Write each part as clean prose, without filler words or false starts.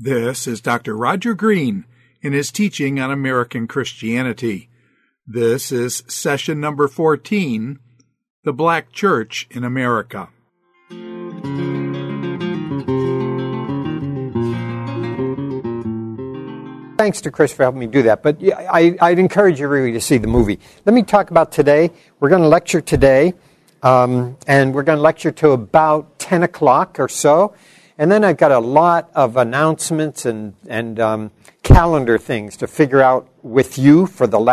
This is Dr. Roger Green in his teaching on American Christianity. This is session number 14, The Black Church in America. Thanks to Chris for helping me do that, but I'd encourage you really to see the movie. Let me talk about today. We're going to lecture today, and we're going to lecture to about 10 o'clock or so. And then I've got a lot of announcements and calendar things to figure out with you for the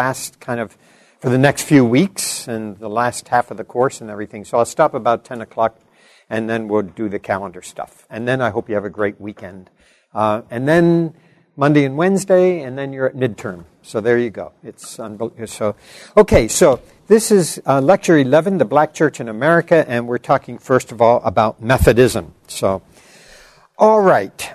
next few weeks and the last half of the course and everything. So I'll stop about 10 o'clock, and then we'll do the calendar stuff. And then I hope you have a great weekend. And then Monday and Wednesday, and then you're at midterm. So there you go. It's unbelievable. So this is Lecture 11, The Black Church in America, and we're talking first of all about Methodism. So, all right.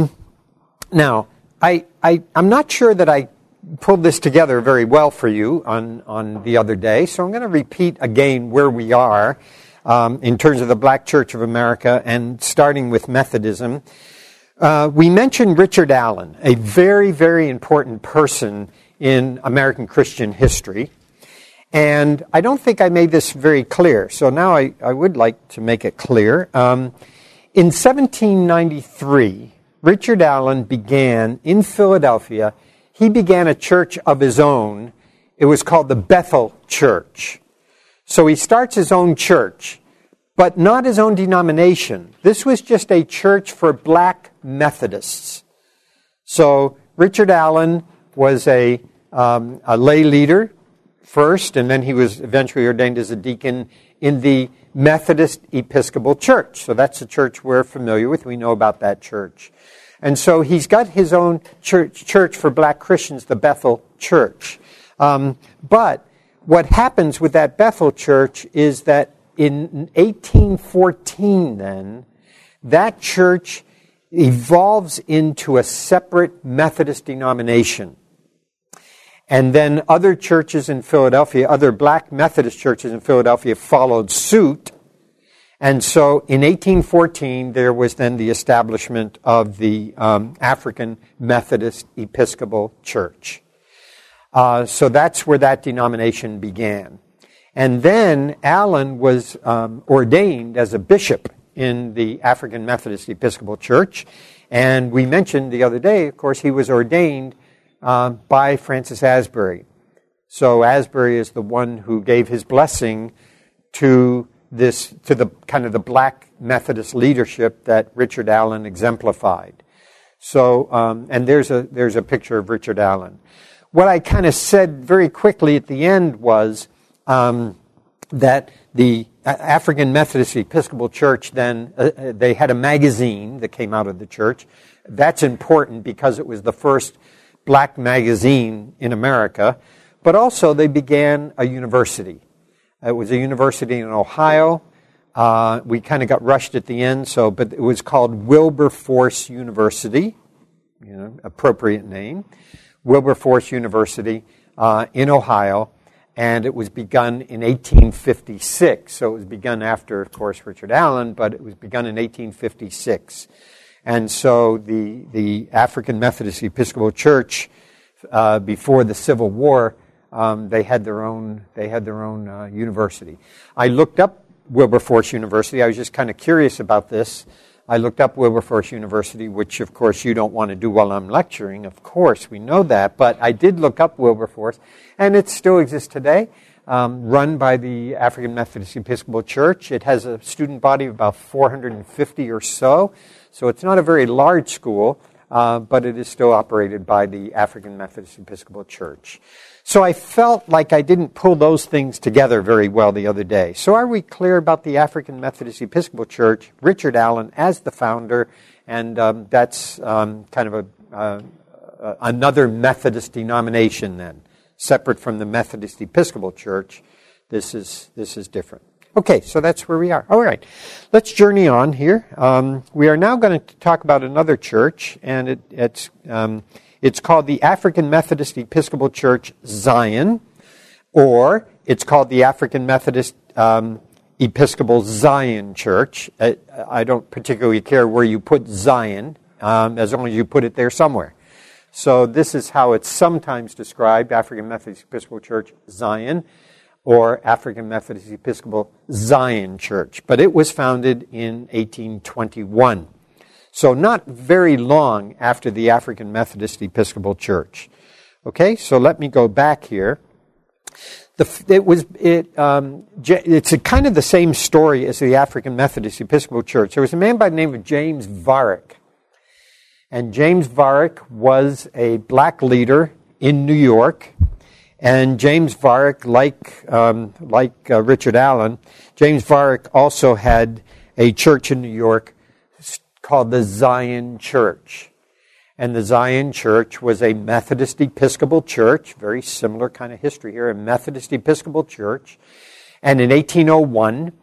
Now, I'm not sure that I pulled this together very well for you on the other day, so I'm going to repeat again where we are in terms of the Black Church of America and starting with Methodism. We mentioned Richard Allen, a very, very important person in American Christian history. And I don't think I made this very clear, so now I would like to make it clear. In 1793, Richard Allen began in Philadelphia. He began a church of his own. It was called the Bethel Church. So he starts his own church, but not his own denomination. This was just a church for black Methodists. So Richard Allen was a lay leader first, and then he was eventually ordained as a deacon in the Methodist Episcopal Church. So that's a church we're familiar with. We know about that church. And so he's got his own church for black Christians, the Bethel Church. But what happens with that Bethel Church is that in 1814 then, that church evolves into a separate Methodist denomination. And then other churches in Philadelphia, other black Methodist churches in Philadelphia followed suit. And so in 1814, there was then the establishment of the African Methodist Episcopal Church. So that's where that denomination began. And then Allen was ordained as a bishop in the African Methodist Episcopal Church. And we mentioned the other day, of course, he was ordained by Francis Asbury. So Asbury is the one who gave his blessing to the kind of the black Methodist leadership that Richard Allen exemplified. So, and there's a picture of Richard Allen. What I kind of said very quickly at the end was that the African Methodist Episcopal Church then, they had a magazine that came out of the church. That's important because it was the first black magazine in America, but also they began a university. It was a university in Ohio. We kind of got rushed at the end, but it was called Wilberforce University, appropriate name, Wilberforce University in Ohio, and it was begun in 1856. So it was begun after, of course, Richard Allen, but it was begun in 1856. And so the African Methodist Episcopal Church, before the Civil War, they had their own university. I looked up Wilberforce University. I was just kind of curious about this. I looked up Wilberforce University, which of course you don't want to do while I'm lecturing. Of course, we know that. But I did look up Wilberforce, and it still exists today, run by the African Methodist Episcopal Church. It has a student body of about 450 or so. So it's not a very large school, but it is still operated by the African Methodist Episcopal Church. So I felt like I didn't pull those things together very well the other day. So are we clear about the African Methodist Episcopal Church, Richard Allen as the founder, and that's kind of another Methodist denomination then, separate from the Methodist Episcopal Church. This is different. Okay, so that's where we are. All right, let's journey on here. We are now going to talk about another church, and it's called the African Methodist Episcopal Church Zion, or it's called the African Methodist Episcopal Zion Church. I don't particularly care where you put Zion. as long as you put it there somewhere. So this is how it's sometimes described, African Methodist Episcopal Church Zion, or African Methodist Episcopal Zion Church. But it was founded in 1821. So not very long after the African Methodist Episcopal Church. Okay, so let me go back here. It's kind of the same story as the African Methodist Episcopal Church. There was a man by the name of James Varick. And James Varick was a black leader in New York. And James Varick, like Richard Allen, James Varick also had a church in New York called the Zion Church. And the Zion Church was a Methodist Episcopal church, very similar kind of history here, a Methodist Episcopal church. And in 1801,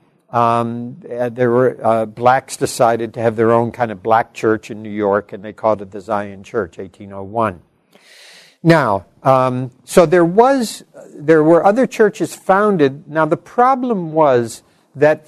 blacks decided to have their own kind of black church in New York, and they called it the Zion Church, 1801. Now, so there were other churches founded. Now, the problem was that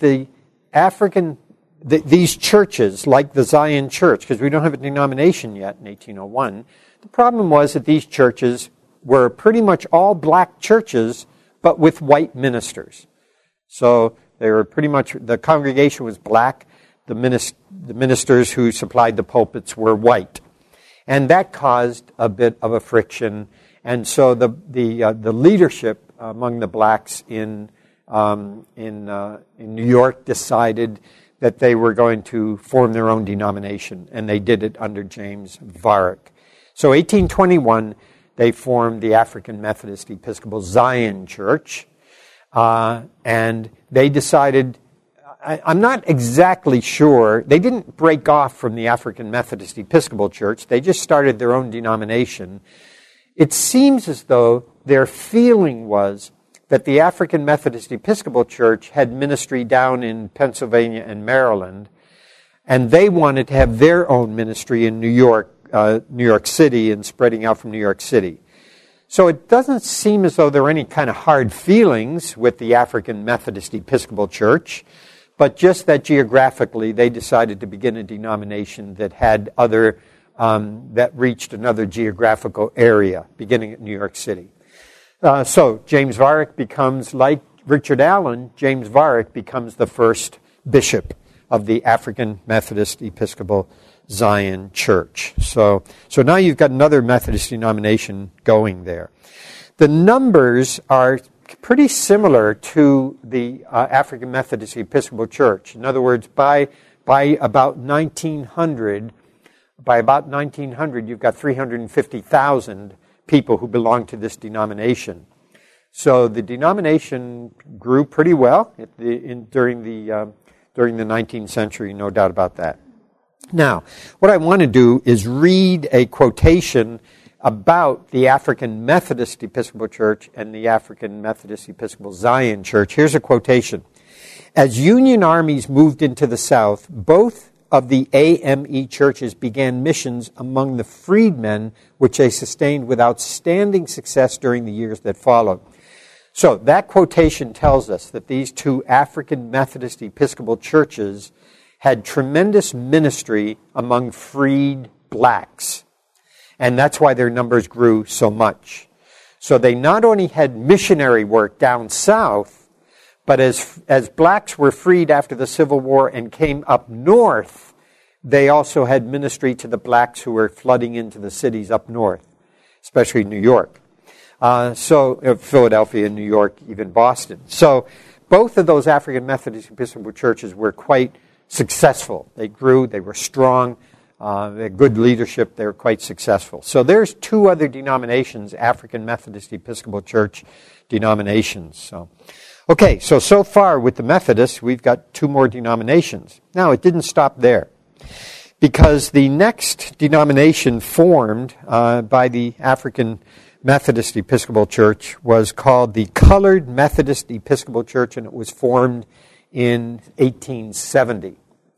these churches, like the Zion Church, because we don't have a denomination yet in 1801, the problem was that these churches were pretty much all black churches, but with white ministers. So they were pretty much, the congregation was black, the ministers who supplied the pulpits were white. And that caused a bit of a friction. And so the leadership among the blacks in New York decided that they were going to form their own denomination, and they did it under James Varick. So 1821, they formed the African Methodist Episcopal Zion Church, and they decided, I'm not exactly sure, they didn't break off from the African Methodist Episcopal Church, they just started their own denomination. It seems as though their feeling was that the African Methodist Episcopal Church had ministry down in Pennsylvania and Maryland, and they wanted to have their own ministry in New York City, and spreading out from New York City. So it doesn't seem as though there were any kind of hard feelings with the African Methodist Episcopal Church, but just that geographically they decided to begin a denomination that had that reached another geographical area, beginning at New York City. So James Varick becomes, like Richard Allen, James Varick becomes the first bishop of the African Methodist Episcopal Zion Church. So now you've got another Methodist denomination going there. The numbers are pretty similar to the African Methodist Episcopal Church. In other words, by about 1900, you've got 350,000 people who belong to this denomination. So the denomination grew pretty well during the 19th century, no doubt about that. Now, what I want to do is read a quotation about the African Methodist Episcopal Church and the African Methodist Episcopal Zion Church. Here's a quotation. As Union armies moved into the South, both of the AME churches began missions among the freedmen, which they sustained with outstanding success during the years that followed. So that quotation tells us that these two African Methodist Episcopal churches had tremendous ministry among freed blacks. And that's why their numbers grew so much. So they not only had missionary work down south, but as blacks were freed after the Civil War and came up north, they also had ministry to the blacks who were flooding into the cities up north, especially New York. So Philadelphia, New York, even Boston. So both of those African Methodist Episcopal churches were quite successful. They grew, they were strong, they had good leadership, they were quite successful. So there's two other denominations, African Methodist Episcopal Church denominations. Okay, so far with the Methodists, we've got two more denominations. Now, it didn't stop there, because the next denomination formed by the African Methodist Episcopal Church was called the Colored Methodist Episcopal Church, and it was formed in 1870.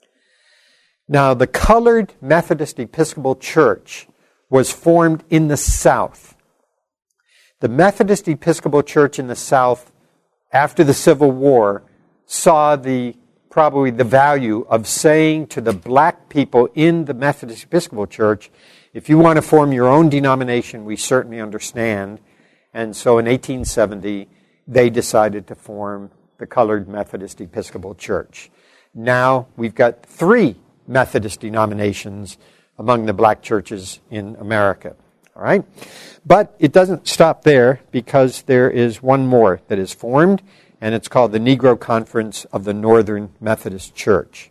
Now, the Colored Methodist Episcopal Church was formed in the South. The Methodist Episcopal Church in the South, after the Civil War, saw the probably the value of saying to the black people in the Methodist Episcopal Church, if you want to form your own denomination, we certainly understand. And so in 1870, they decided to form the Colored Methodist Episcopal Church. Now we've got 3 Methodist denominations among the black churches in America. All right? But it doesn't stop there, because there is one more that is formed, and it's called the Negro Conference of the Northern Methodist Church.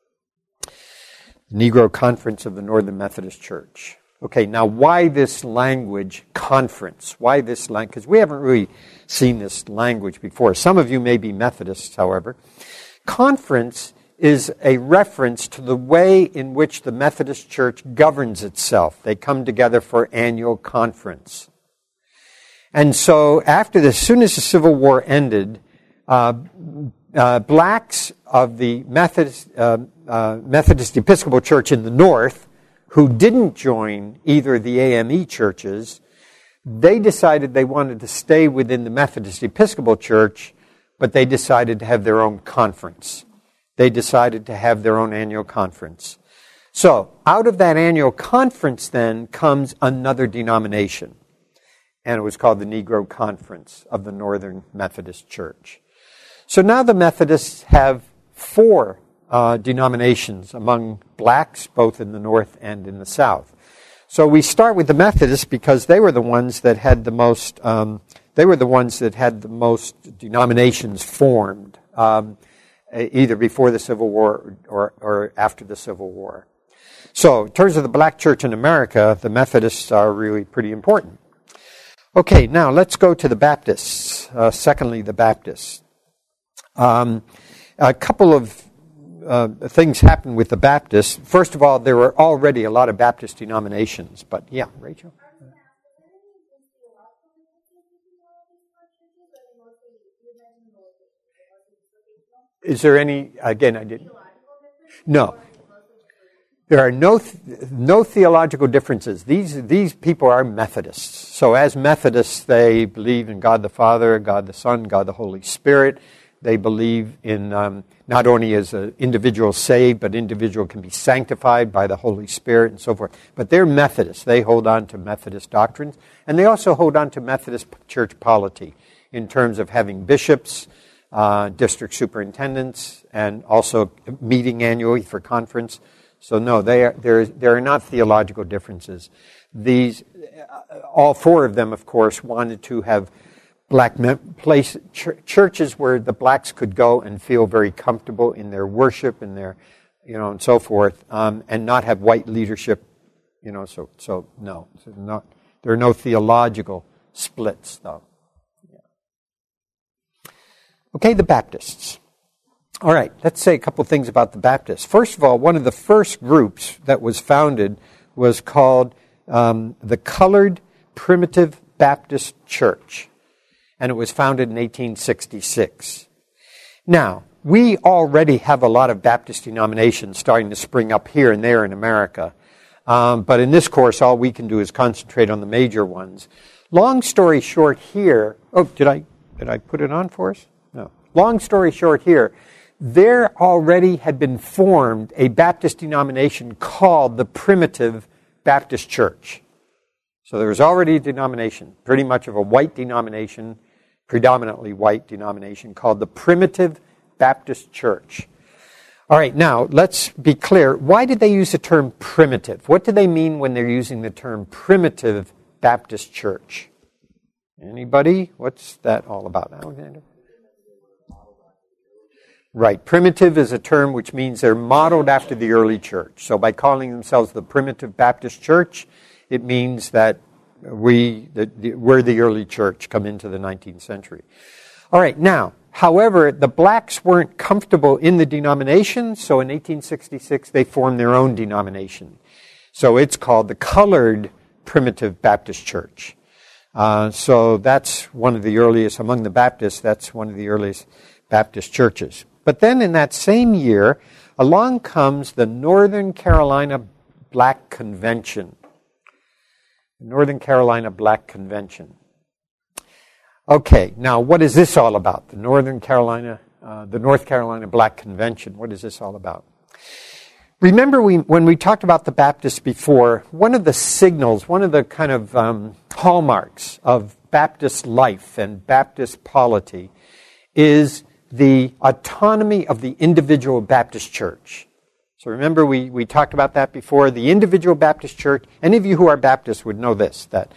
Negro Conference of the Northern Methodist Church. Okay, now why this language, conference? Why this language? Because we haven't really seen this language before. Some of you may be Methodists, however. Conference is a reference to the way in which the Methodist Church governs itself. They come together for annual conference. And so as soon as the Civil War ended, blacks of the Methodist Episcopal Church in the North, who didn't join either the AME churches, they decided they wanted to stay within the Methodist Episcopal Church, but they decided to have their own conference. They decided to have their own annual conference. So, out of that annual conference then comes another denomination. And it was called the Negro Conference of the Northern Methodist Church. So now the Methodists have 4 denominations among blacks, both in the North and in the South. So we start with the Methodists because they were the ones that had the most. Denominations formed, either before the Civil War or after the Civil War. So in terms of the black church in America, the Methodists are really pretty important. Okay, now let's go to the Baptists. Secondly, the Baptists. A couple of things happened with the Baptists. First of all, there were already a lot of Baptist denominations. But yeah, Rachel? Is there any, again, I didn't. No. There are no theological differences. These people are Methodists. So as Methodists, they believe in God the Father, God the Son, God the Holy Spirit. They believe in not only as an individual saved, but individual can be sanctified by the Holy Spirit and so forth. But they're Methodists. They hold on to Methodist doctrines. And they also hold on to Methodist church polity in terms of having bishops, district superintendents, and also meeting annually for conference. So no, there are not theological differences. All 4 of them, of course, wanted to have black churches where the blacks could go and feel very comfortable in their worship and their, and so forth, and not have white leadership, So no, there are no theological splits, though. Okay, the Baptists. All right, let's say a couple things about the Baptists. First of all, one of the first groups that was founded was called the Colored Primitive Baptist Church, and it was founded in 1866. Now, we already have a lot of Baptist denominations starting to spring up here and there in America, but in this course, all we can do is concentrate on the major ones. Long story short here, did I put it on for us? No. Long story short here, there already had been formed a Baptist denomination called the Primitive Baptist Church. So there was already a denomination, pretty much of a white denomination, predominantly white denomination, called the Primitive Baptist Church. All right, now let's be clear. Why did they use the term primitive? What do they mean when they're using the term Primitive Baptist Church? Anybody? What's that all about, Alexander? Right. Primitive is a term which means they're modeled after the early church. So by calling themselves the Primitive Baptist Church, it means that we're the early church come into the 19th century. All right. Now, however, the blacks weren't comfortable in the denomination, so in 1866 they formed their own denomination. So it's called the Colored Primitive Baptist Church. So that's one of the earliest, among the Baptists, that's one of the earliest Baptist churches. But then in that same year, along comes the Northern Carolina Black Convention. The Northern Carolina Black Convention. Okay, now what is this all about? The Northern Carolina the North Carolina Black Convention. What is this all about? Remember when we talked about the Baptists before, one of the signals, one of the kind of hallmarks of Baptist life and Baptist polity is the autonomy of the individual Baptist church. So remember we talked about that before. The individual Baptist church, any of you who are Baptists would know this, that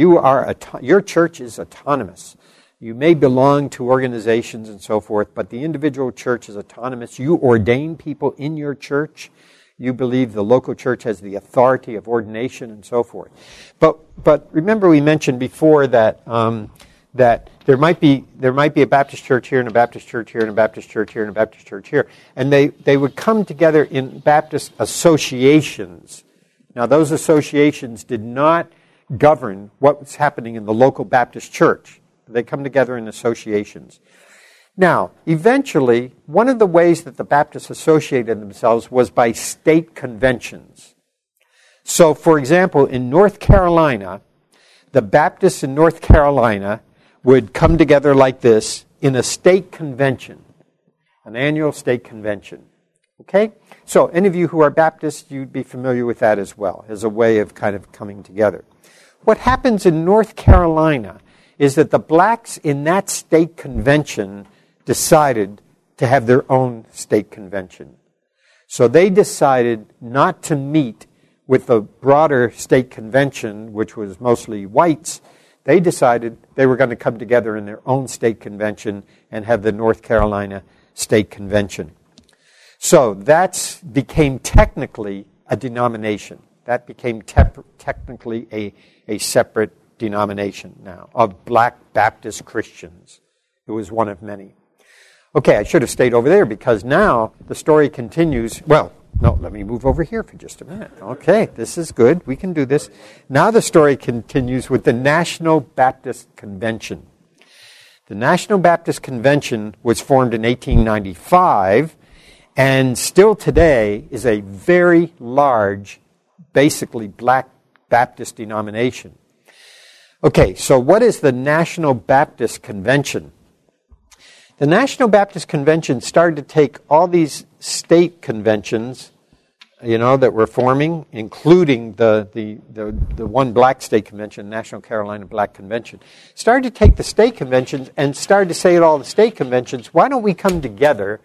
your church is autonomous. You may belong to organizations and so forth, but the individual church is autonomous. You ordain people in your church. You believe the local church has the authority of ordination and so forth. But remember we mentioned before that that there might be a Baptist church here and a Baptist church here and a Baptist church here and a Baptist church here, and they would come together in Baptist associations. Now those associations did not govern what was happening in the local Baptist church. They come together in associations. Now, eventually, one of the ways that the Baptists associated themselves was by state conventions. So, for example, in North Carolina, the Baptists in North Carolina would come together like this in a state convention, an annual state convention. Okay? So, any of you who are Baptists, you'd be familiar with that as well, as a way of kind of coming together. What happens in North Carolina is that the blacks in that state convention decided to have their own state convention. So they decided not to meet with the broader state convention, which was mostly whites. They decided they were going to come together in their own state convention and have the North Carolina State Convention. So that became technically a denomination. That became technically a separate denomination now of Black Baptist Christians. It was one of many. Okay, I should have stayed over there because now the story continues. Well, no, let me move over here for just a minute. Okay, this is good. We can do this. Now the story continues with the National Baptist Convention. The National Baptist Convention was formed in 1895 and still today is a very large, basically Black Baptist denomination. Okay, so what is the National Baptist Convention? The National Baptist Convention started to take all these state conventions, that were forming, including the one black state convention, National Carolina Black Convention, started to take the state conventions and started to say at all the state conventions, why don't we come together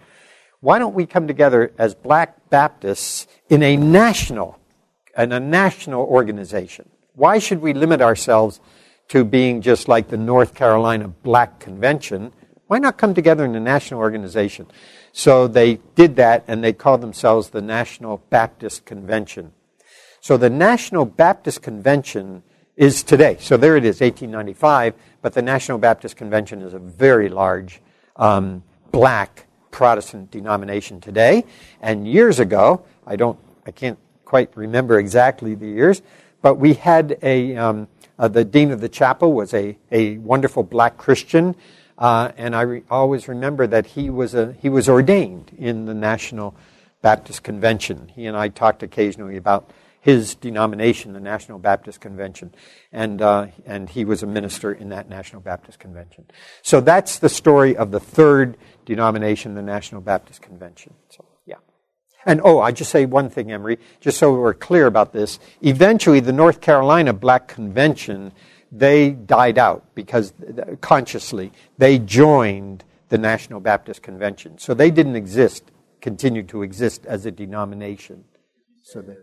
as Black Baptists in a national organization? Why should we limit ourselves to being just like the North Carolina Black Convention? Why not come together in a national organization? So they did that, and they called themselves the National Baptist Convention. So the National Baptist Convention is today. So there it is, 1895, but the National Baptist Convention is a very large Black Protestant denomination today. And years ago, I can't quite remember exactly the years, but we had the dean of the chapel was a wonderful Black Christian. And I always remember that he was ordained in the National Baptist Convention. He and I talked occasionally about his denomination, the National Baptist Convention, and he was a minister in that National Baptist Convention. So that's the story of the third denomination, the National Baptist Convention. So yeah. And I just say one thing, Emery, just so we're clear about this. Eventually, the North Carolina Black Convention, they died out because consciously they joined the National Baptist Convention. So they didn't continue to exist as a denomination. So they,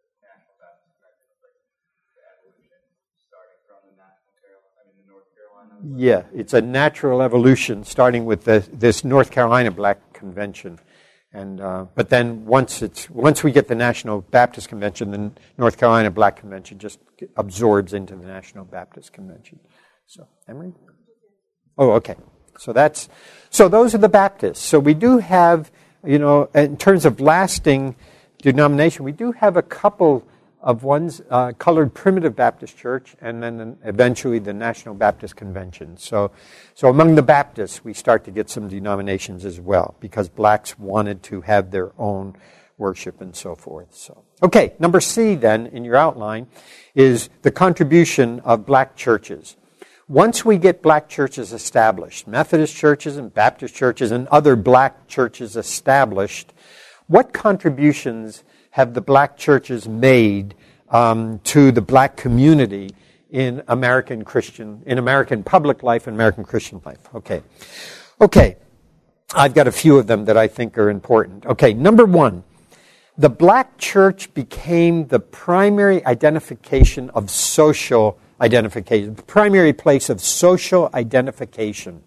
yeah, it's a natural evolution starting with this North Carolina Black Convention. And but then once we get the National Baptist Convention, the North Carolina Black Convention just absorbs into the National Baptist Convention. So, Emery? Oh, okay. So those are the Baptists. So we do have, in terms of lasting denomination, we do have a couple of ones, Colored Primitive Baptist Church, and then eventually the National Baptist Convention. So among the Baptists, we start to get some denominations as well, because blacks wanted to have their own worship and so forth. So, okay, number C then, in your outline, is the contribution of black churches. Once we get black churches established, Methodist churches and Baptist churches and other black churches established, what contributions have the black churches made to the black community in American public life and American Christian life? Okay. I've got a few of them that I think are important. Okay, number one, the black church became the primary identification of social identification, the primary place of social identification.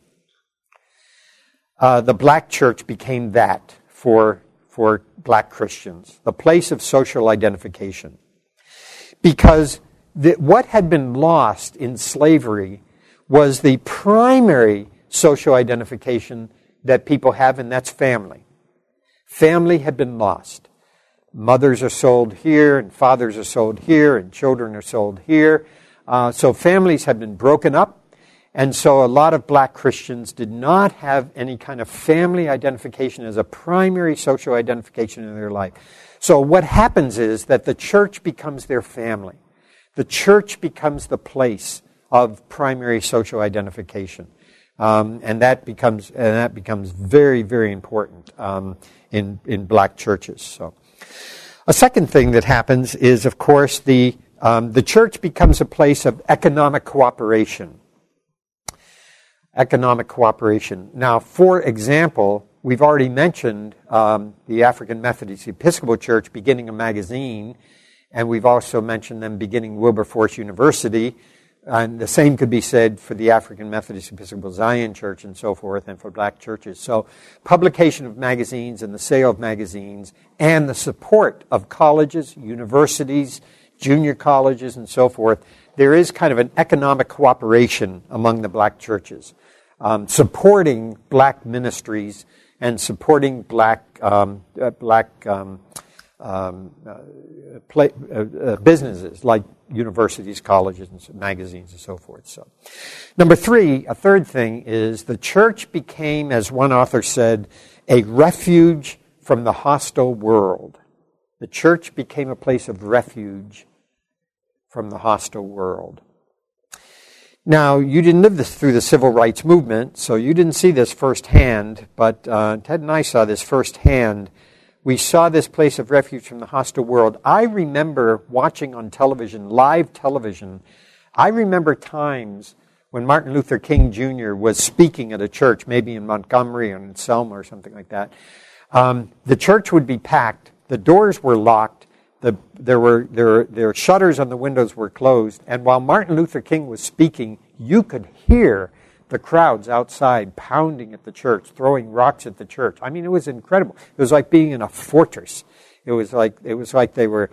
The black church became that for black Christians, the place of social identification. Because what had been lost in slavery was the primary social identification that people have, and that's family. Family had been lost. Mothers are sold here, and fathers are sold here, and children are sold here. So families have been broken up, and so a lot of black Christians did not have any kind of family identification as a primary social identification in their life. So what happens is that the church becomes their family. The church becomes the place of primary social identification. And that becomes very, very important in black churches. So, a second thing that happens is, of course, the church becomes a place of economic cooperation. Economic cooperation. Now, for example, we've already mentioned the African Methodist Episcopal Church beginning a magazine, and we've also mentioned them beginning Wilberforce University. And the same could be said for the African Methodist Episcopal Zion Church and so forth, and for black churches. So publication of magazines and the sale of magazines and the support of colleges, universities, junior colleges, and so forth, there is kind of an economic cooperation among the black churches, supporting black ministries and supporting black businesses like universities, colleges, and magazines, and so forth. So, number three, a third thing is the church became, as one author said, a refuge from the hostile world. The church became a place of refuge from the hostile world. Now, you didn't live this through the civil rights movement, so you didn't see this firsthand, but Ted and I saw this firsthand. We saw this place of refuge from the hostile world. I remember watching on television, live television, I remember times when Martin Luther King Jr. was speaking at a church, maybe in Montgomery or in Selma or something like that. The church would be packed. The doors were locked. Their shutters on the windows were closed. And while Martin Luther King was speaking, you could hear the crowds outside pounding at the church, throwing rocks at the church. I mean, it was incredible. It was like being in a fortress. It was like they were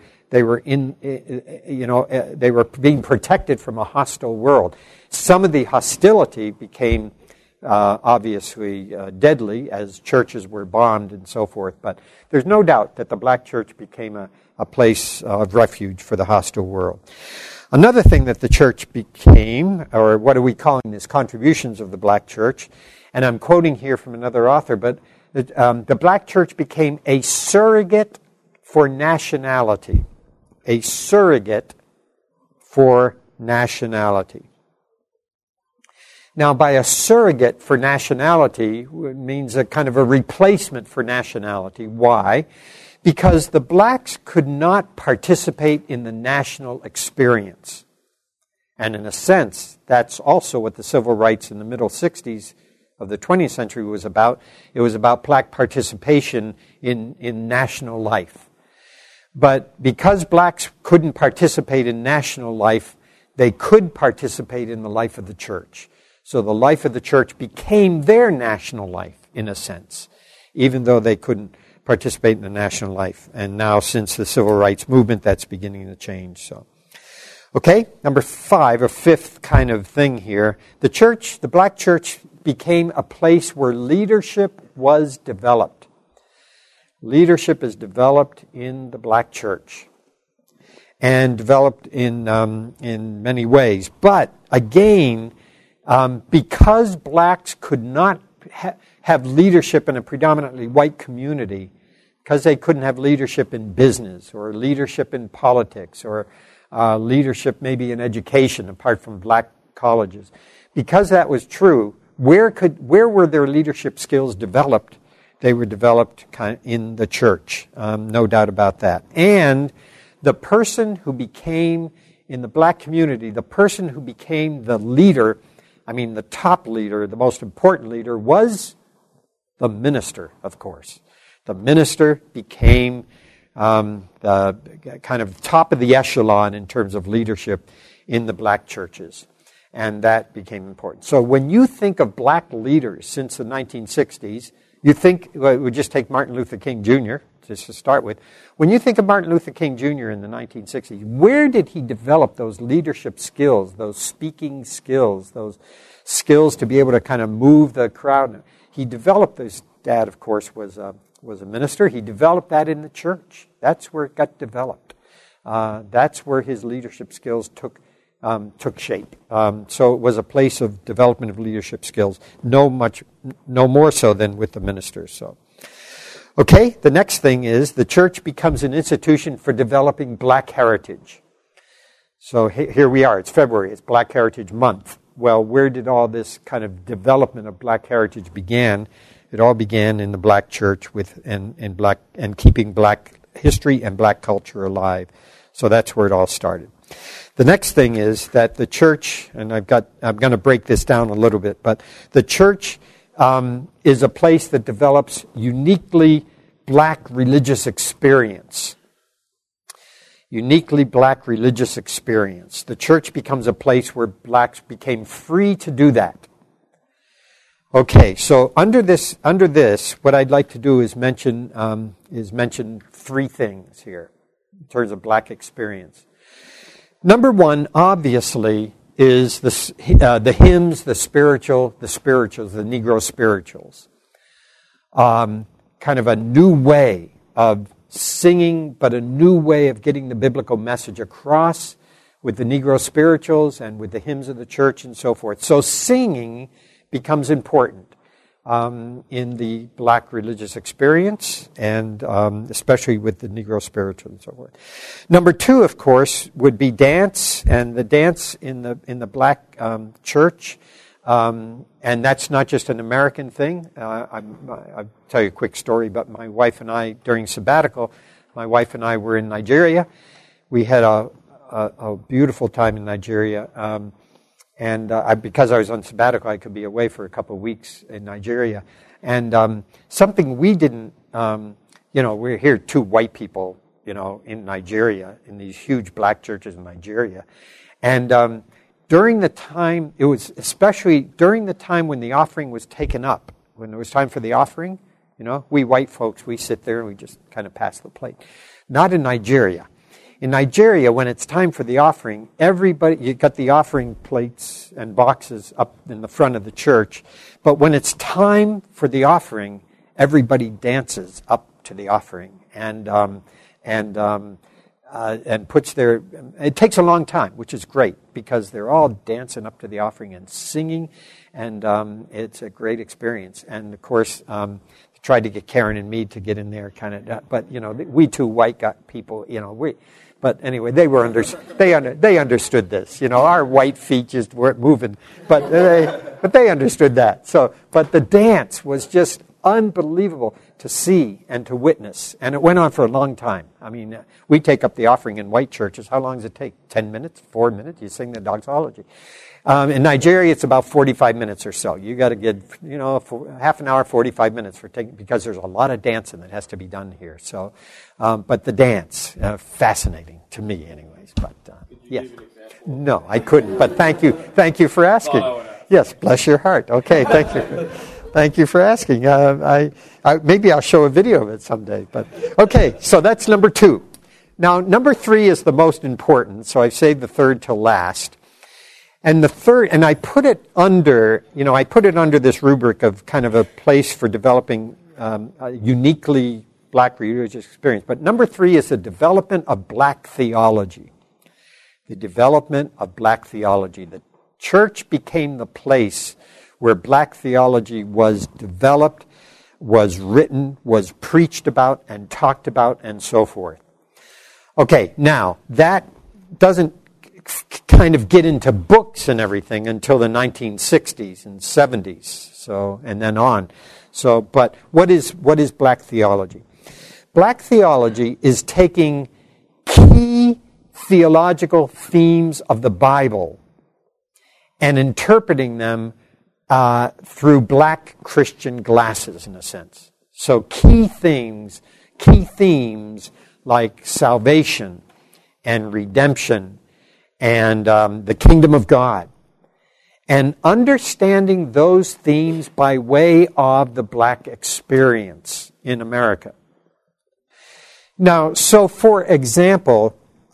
being protected from a hostile world. Some of the hostility became obviously deadly as churches were bombed and so forth. But there's no doubt that the black church became a place of refuge for the hostile world. Another thing that the church became, or what are we calling this, contributions of the black church, and I'm quoting here from another author, but the black church became a surrogate for nationality. A surrogate for nationality. Now, by a surrogate for nationality, it means a kind of a replacement for nationality. Why? Because the blacks could not participate in the national experience. And in a sense, that's also what the civil rights in the middle 60s of the 20th century was about. It was about black participation in national life. But because blacks couldn't participate in national life, they could participate in the life of the church. So the life of the church became their national life, in a sense, even though they couldn't participate in the national life. And now, since the civil rights movement, that's beginning to change. So, okay, number 5, or fifth kind of thing here. The black church became a place where leadership was developed. Leadership is developed in the black church and developed in many ways. But again, because blacks could not have leadership in a predominantly white community, because they couldn't have leadership in business or leadership in politics or leadership maybe in education apart from black colleges. because that was true, where were their leadership skills developed? They were developed kind of in the church, no doubt about that. And the person who became, in the black community, the person who became the leader, the top leader, the most important leader, was the minister, of course. The minister became the kind of top of the echelon in terms of leadership in the black churches. And that became important. So when you think of black leaders since the 1960s, you think, we just take Martin Luther King Jr., just to start with. When you think of Martin Luther King Jr. in the 1960s, where did he develop those leadership skills, those speaking skills, those skills to be able to kind of move the crowd? He developed those. Dad, of course, was a minister. He developed that in the church. That's where it got developed. That's where his leadership skills took shape. So it was a place of development of leadership skills, no more so than with the ministers. So, okay, the next thing is the church becomes an institution for developing black heritage. So here we are. It's February. It's Black Heritage Month. Well, where did all this kind of development of black heritage begin? It all began in the black church and keeping black history and black culture alive. So that's where it all started. The next thing is that the church, and I'm going to break this down a little bit, but the church is a place that develops uniquely black religious experience. Uniquely black religious experience. The church becomes a place where blacks became free to do that. Okay, so under this, what I'd like to do is mention three things here in terms of black experience. Number one, obviously, is the hymns, the spirituals, the Negro spirituals. Kind of a new way of singing, but a new way of getting the biblical message across with the Negro spirituals and with the hymns of the church and so forth. So singing becomes important in the black religious experience, and especially with the Negro spirituals and so forth. Number two, of course, would be dance, and the dance in the black church, and that's not just an American thing. I'll tell you a quick story about my wife and I during sabbatical. My wife and I were in Nigeria. We had a beautiful time in Nigeria. And because I was on sabbatical, I could be away for a couple of weeks in Nigeria. And something we didn't, we're here, two white people, in Nigeria, in these huge black churches in Nigeria. And during the time, it was especially during the time when the offering was taken up, when it was time for the offering, we white folks, we sit there and we just kind of pass the plate. Not in Nigeria. In Nigeria, when it's time for the offering, you got the offering plates and boxes up in the front of the church. But when it's time for the offering, everybody dances up to the offering and puts their. It takes a long time, which is great because they're all dancing up to the offering and singing, and it's a great experience. And of course, tried to get Karen and me to get in there, kind of. But we two white got people, But anyway, they understood this. Our white feet just weren't moving, but they understood that. So, but the dance was just unbelievable to see and to witness, and it went on for a long time. We take up the offering in white churches. How long does it take? 10 minutes? 4 minutes? You sing the doxology. In Nigeria, it's about 45 minutes or so. You got to get, half an hour, 45 minutes because there's a lot of dancing that has to be done here. So, but the dance, fascinating to me, anyways. But yes, no, I couldn't. But thank you for asking. Yes, bless your heart. Okay, thank you for asking. Maybe I'll show a video of it someday. But okay, so that's number two. Now, number three is the most important. So I've saved the third till last. And the third, and I put it under this rubric of kind of a place for developing a uniquely black religious experience. But number three is the development of black theology. The development of black theology. The church became the place where black theology was developed, was written, was preached about, and talked about, and so forth. Okay, now, that kind of get into books and everything until the 1960s and 70s. So, and then on. So, but what is black theology? Black theology is taking key theological themes of the Bible and interpreting them through black Christian glasses, in a sense. So key themes like salvation and redemption and the kingdom of God, and understanding those themes by way of the black experience in America. Now, so for example,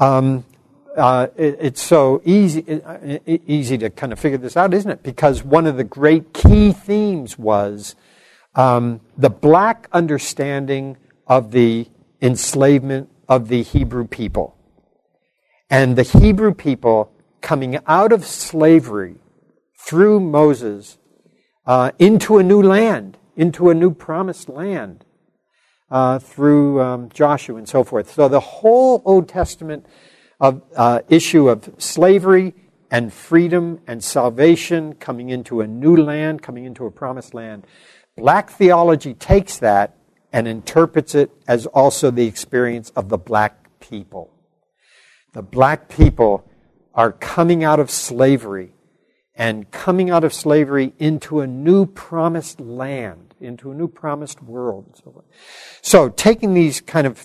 it's so easy to kind of figure this out, isn't it? Because one of the great key themes was the black understanding of the enslavement of the Hebrew people. And the Hebrew people coming out of slavery through Moses into a new land, into a new promised land, through Joshua and so forth. So the whole Old Testament issue of slavery and freedom and salvation, coming into a new land, coming into a promised land, black theology takes that and interprets it as also the experience of the black people. The black people are coming out of slavery and coming out of slavery into a new promised land, into a new promised world, and so forth. So taking these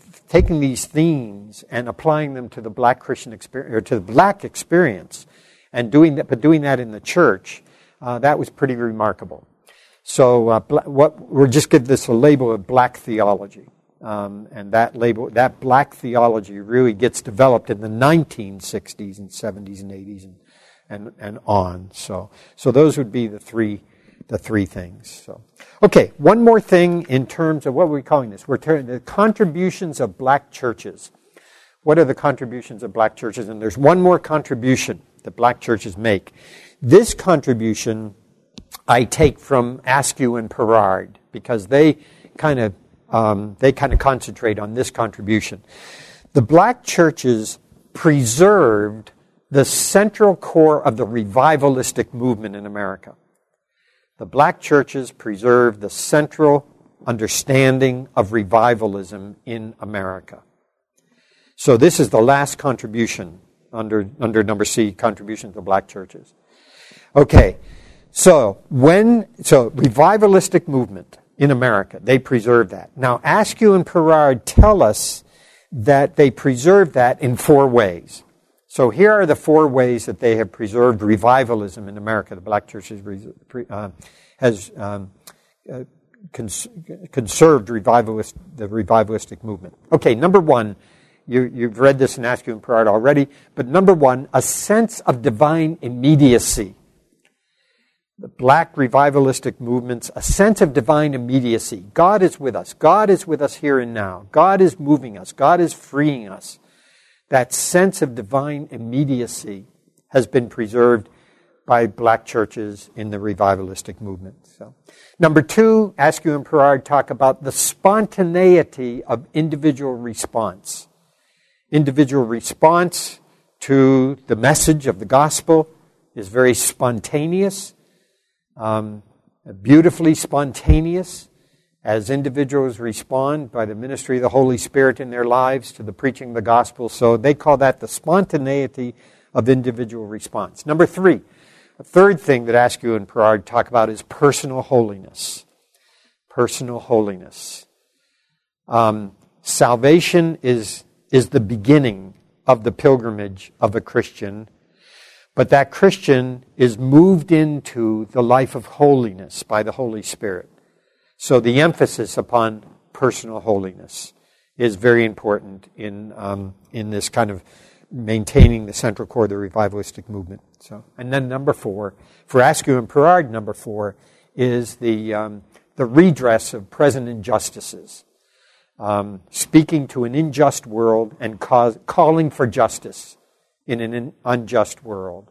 themes and applying them to the black Christian experience, or to the black experience, and doing that in the church, that was pretty remarkable. So we'll just give this a label of black theology. And that black theology really gets developed in the 1960s and 70s and 80s and on. So those would be the three things. So, okay, one more thing in terms of what we're calling this. We're the contributions of black churches. What are the contributions of black churches? And there's one more contribution that black churches make. This contribution I take from Askew and Perard, because they kind of concentrate on this contribution. The black churches preserved the central core of the revivalistic movement in America. The black churches preserved the central understanding of revivalism in America. So this is the last contribution under number C, contribution to the black churches. Okay, so revivalistic movement in America, they preserve that. Now, Askew and Perard tell us that they preserve that in 4 ways. So here are the 4 ways that they have preserved revivalism in America. The black church has conserved the revivalistic movement. Okay, number 1, you've read this in Askew and Perard already, but number 1, a sense of divine immediacy. The black revivalistic movements, a sense of divine immediacy. God is with us. God is with us here and now. God is moving us. God is freeing us. That sense of divine immediacy has been preserved by black churches in the revivalistic movement. So, number 2, Askew and Perard talk about the spontaneity of individual response. Individual response to the message of the gospel is very spontaneous. Beautifully spontaneous as individuals respond by the ministry of the Holy Spirit in their lives to the preaching of the gospel. So they call that the spontaneity of individual response. Number 3, a third thing that Askew and Perard talk about is personal holiness. Personal holiness. Salvation is the beginning of the pilgrimage of a Christian. But that Christian is moved into the life of holiness by the Holy Spirit. So the emphasis upon personal holiness is very important in this kind of maintaining the central core of the revivalistic movement. So, and then number 4, for Askew and Perard, number 4 is the redress of present injustices, speaking to an unjust world and calling for justice in an unjust world.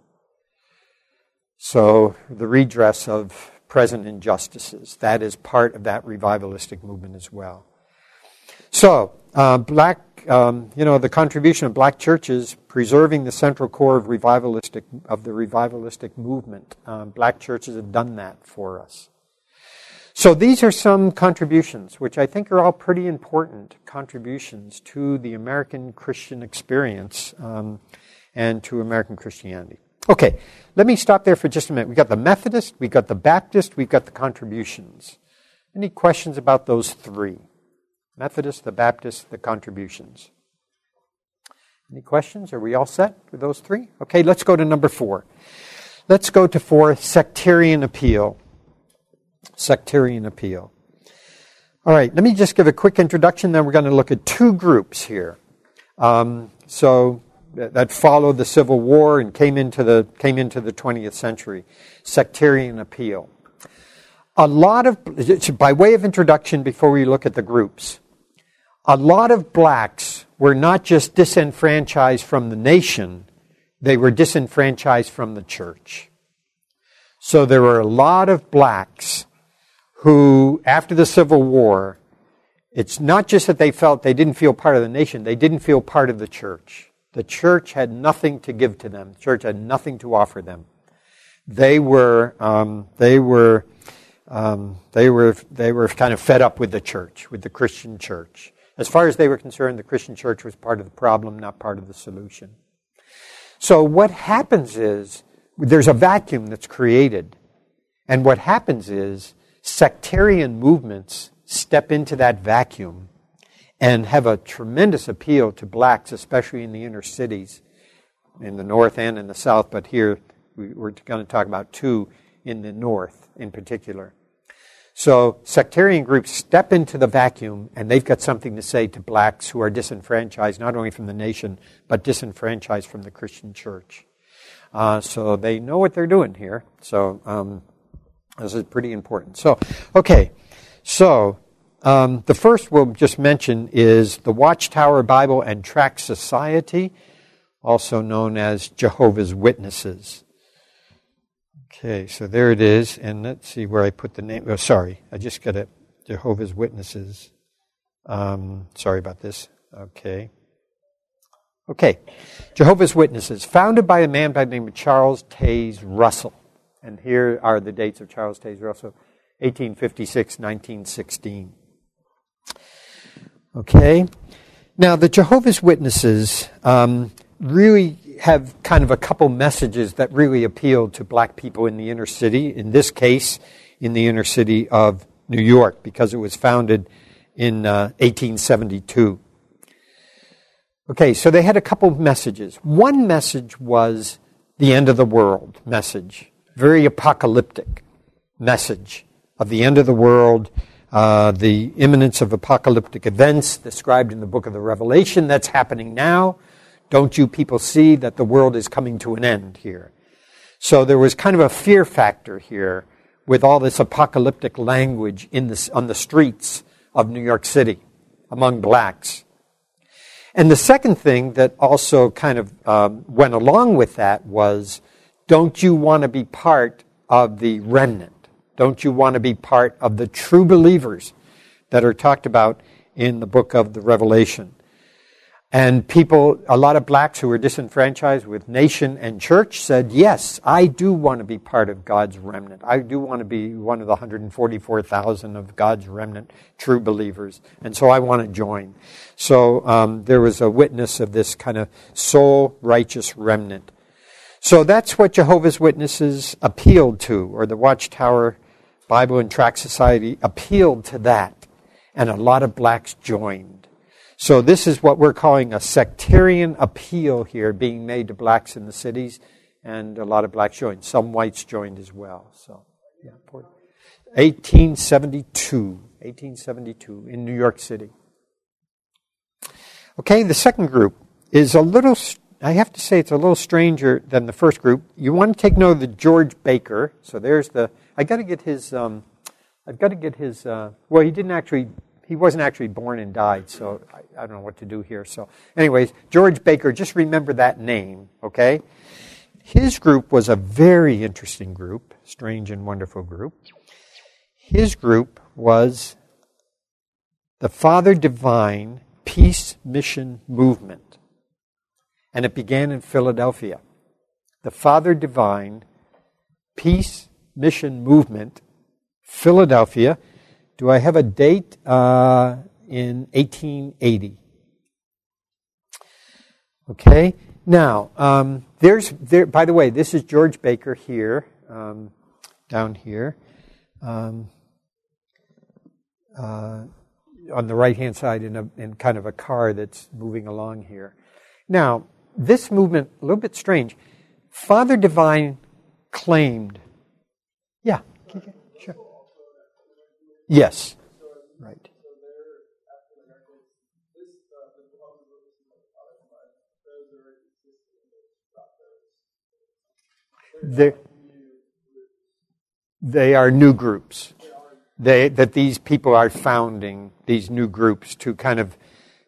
So the redress of present injustices, that is part of that revivalistic movement as well. So black the contribution of black churches preserving the central core of the revivalistic movement. Black churches have done that for us. So these are some contributions, which I think are all pretty important contributions to the American Christian experience and to American Christianity. Okay, let me stop there for just a minute. We've got the Methodist, we've got the Baptist, we've got the contributions. Any questions about those three? Methodist, the Baptist, the contributions. Any questions? Are we all set with those three? Okay, let's go to number 4. Let's go to 4, sectarian appeal. Sectarian appeal. All right, let me just give a quick introduction, then we're going to look at 2 groups here. That followed the Civil War and came into the 20th century. Sectarian appeal. By way of introduction, before we look at the groups, a lot of blacks were not just disenfranchised from the nation, they were disenfranchised from the church. So there were a lot of blacks who, after the Civil War, it's not just that they felt they didn't feel part of the nation, they didn't feel part of the church. The church had nothing to give to them. The church had nothing to offer them. They were kind of fed up with the church, with the Christian church. As far as they were concerned, the Christian church was part of the problem, not part of the solution. So what happens is, there's a vacuum that's created. And what happens is, sectarian movements step into that vacuum and have a tremendous appeal to blacks, especially in the inner cities, in the north and in the south. But here, we're going to talk about 2 in the north in particular. So sectarian groups step into the vacuum, and they've got something to say to blacks who are disenfranchised, not only from the nation, but disenfranchised from the Christian church. So they know what they're doing here. So this is pretty important. So the first we'll just mention is the Watchtower Bible and Tract Society, also known as Jehovah's Witnesses. Okay, so there it is, and let's see where I put the name. Oh, sorry, I just got it. Jehovah's Witnesses. Sorry about this. Okay, Jehovah's Witnesses, founded by a man by the name of Charles Taze Russell. And here are the dates of Charles Taze Russell, 1856, 1916. Okay, now the Jehovah's Witnesses really have kind of a couple messages that really appeal to black people in the inner city, in this case, in the inner city of New York, because it was founded in 1872. Okay, so they had a couple of messages. One message was the end of the world message, very apocalyptic message of the end of the world, the imminence of apocalyptic events described in the book of the Revelation that's happening now. Don't you people see that the world is coming to an end here? So there was kind of a fear factor here with all this apocalyptic language on the streets of New York City among blacks. And the second thing that also kind of went along with that was, don't you want to be part of the remnant? Don't you want to be part of the true believers that are talked about in the book of the Revelation? And people, a lot of blacks who were disenfranchised with nation and church said, yes, I do want to be part of God's remnant. I do want to be one of the 144,000 of God's remnant true believers. And so I want to join. So there was a witness of this kind of soul righteous remnant. So that's what Jehovah's Witnesses appealed to, or the Watchtower Bible and Tract Society appealed to that. And a lot of blacks joined. So this is what we're calling a sectarian appeal here being made to blacks in the cities, and a lot of blacks joined. Some whites joined as well. So, yeah, 1872 in New York City. Okay, the second group is a little, I have to say it's a little stranger than the first group. You want to take note of the George Baker. So there's the, I've got to get his, well, he wasn't actually born and died, so I don't know what to do here. So anyways, George Baker, just remember that name, okay? His group was a very interesting group, strange and wonderful group. His group was the Father Divine Peace Mission Movement. And it began in Philadelphia. The Father Divine Peace Mission Movement, Philadelphia. Do I have a date? In 1880. Okay. Now, by the way, this is George Baker here, down here, on the right-hand side in kind of a car that's moving along here. Now, this movement, a little bit strange. Father Divine claimed, yeah, sure. Yes, right. They are new groups. That these people are founding these new groups to kind of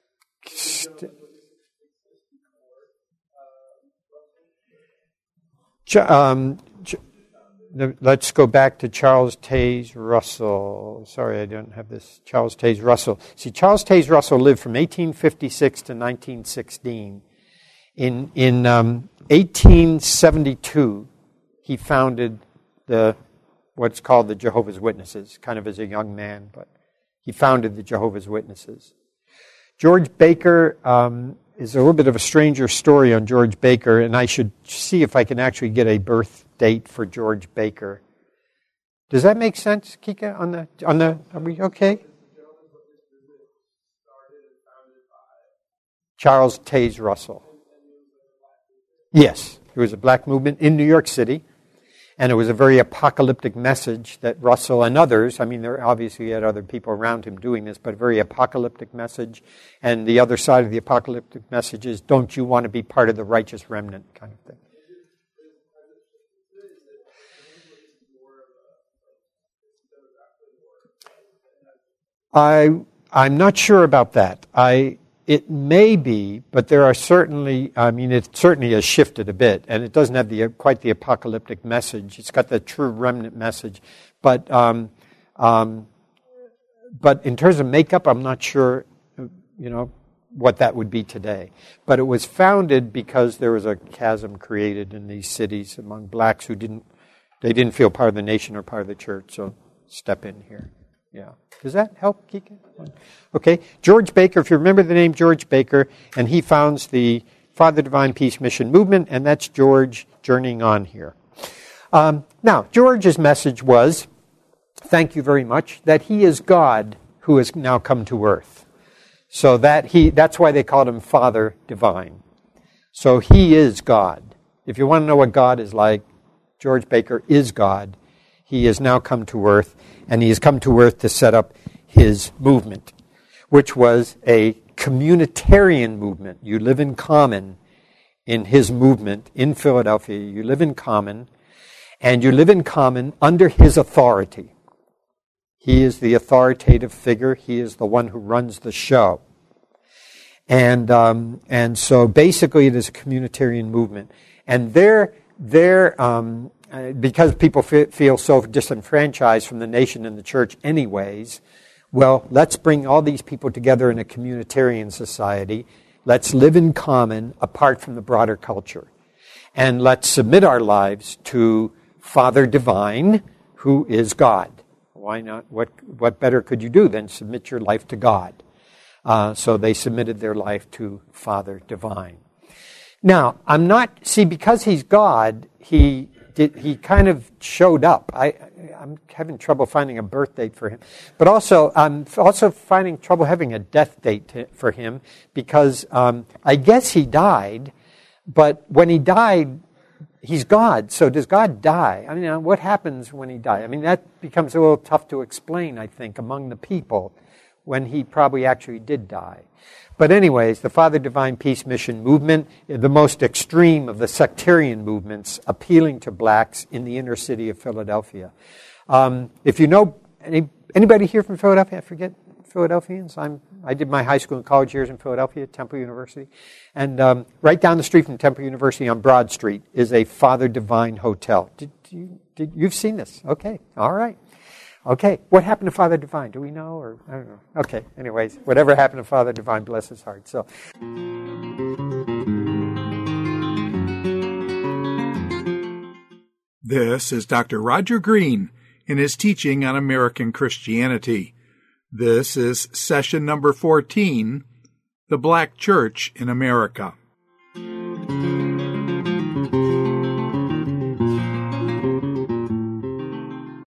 let's go back to Charles Taze Russell. Sorry, I don't have this. Charles Taze Russell. See, Charles Taze Russell lived from 1856 to 1916. In 1872, he founded what's called the Jehovah's Witnesses, kind of as a young man, but he founded the Jehovah's Witnesses. George Baker is a little bit of a stranger story on George Baker, and I should see if I can actually get a birth date for George Baker. Does that make sense, Kika? Are we okay? Charles Taze Russell. Yes, it was a black movement in New York City. And it was a very apocalyptic message that Russell and others, I mean, there obviously had other people around him doing this, but a very apocalyptic message. And the other side of the apocalyptic message is, don't you want to be part of the righteous remnant kind of thing. I'm not sure about that. It may be, but there are certainly, it certainly has shifted a bit, and it doesn't have quite the apocalyptic message. It's got the true remnant message. But in terms of makeup, I'm not sure, what that would be today. But it was founded because there was a chasm created in these cities among blacks who didn't feel part of the nation or part of the church, so step in here. Yeah. Does that help, Kika? Okay. George Baker, if you remember the name George Baker, and he founds the Father Divine Peace Mission Movement, and that's George journeying on here. Now, George's message was, thank you very much, that he is God who has now come to earth. So that's why they called him Father Divine. So he is God. If you want to know what God is like, George Baker is God. He has now come to earth, and he has come to earth to set up his movement, which was a communitarian movement. You live in common in his movement in Philadelphia. You live in common, and you live in common under his authority. He is the authoritative figure. He is the one who runs the show. And so basically it is a communitarian movement. And because people feel so disenfranchised from the nation and the church anyways, well, let's bring all these people together in a communitarian society. Let's live in common apart from the broader culture. And let's submit our lives to Father Divine, who is God. Why not? What better could you do than submit your life to God? So they submitted their life to Father Divine. Now, because he's God, he kind of showed up. I'm having trouble finding a birth date for him. But also, I'm also finding trouble having a death date for him because I guess he died, but when he died, he's God. So does God die? I mean, what happens when he died? I mean, that becomes a little tough to explain, I think, among the people when he probably actually did die. But anyways, the Father Divine Peace Mission Movement, the most extreme of the sectarian movements appealing to blacks in the inner city of Philadelphia. If you know anybody here from Philadelphia, I forget Philadelphians. I did my high school and college years in Philadelphia, Temple University. And right down the street from Temple University on Broad Street is a Father Divine Hotel. You've seen this? Okay, all right. Okay, what happened to Father Divine? Do we know? Or I don't know. Okay, anyways, whatever happened to Father Divine, bless his heart. So, this is Dr. Roger Green in his teaching on American Christianity. This is session number 14, The Black Church in America.